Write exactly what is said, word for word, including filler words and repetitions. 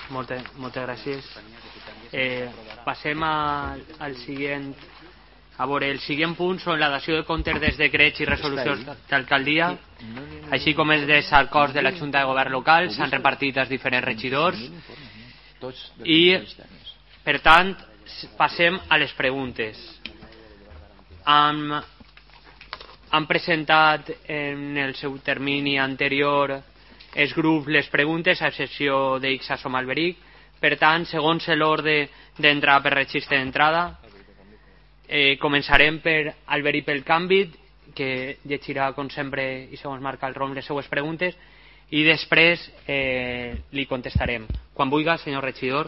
Moltes, moltes gràcies. Eh, passem a, al següent. A veure, el següent punt són la dació de comptes dels decrets i resolucions d'alcaldia, així com els dels acords de la Junta de Govern local. S'han repartit als diferents regidors i, per tant, passem a les preguntes. Han, han presentat en el seu termini anterior els grups les preguntes, a excepció d'Ixa Somalberic. Per tant, segons l'ordre d'entrada per registre d'entrada, eh, començarem per Alberic Pelcàmbit, que llegirà, com sempre, i segons marca el rom, les seues preguntes, i després eh, li contestarem. Quan vulgui, senyor regidor.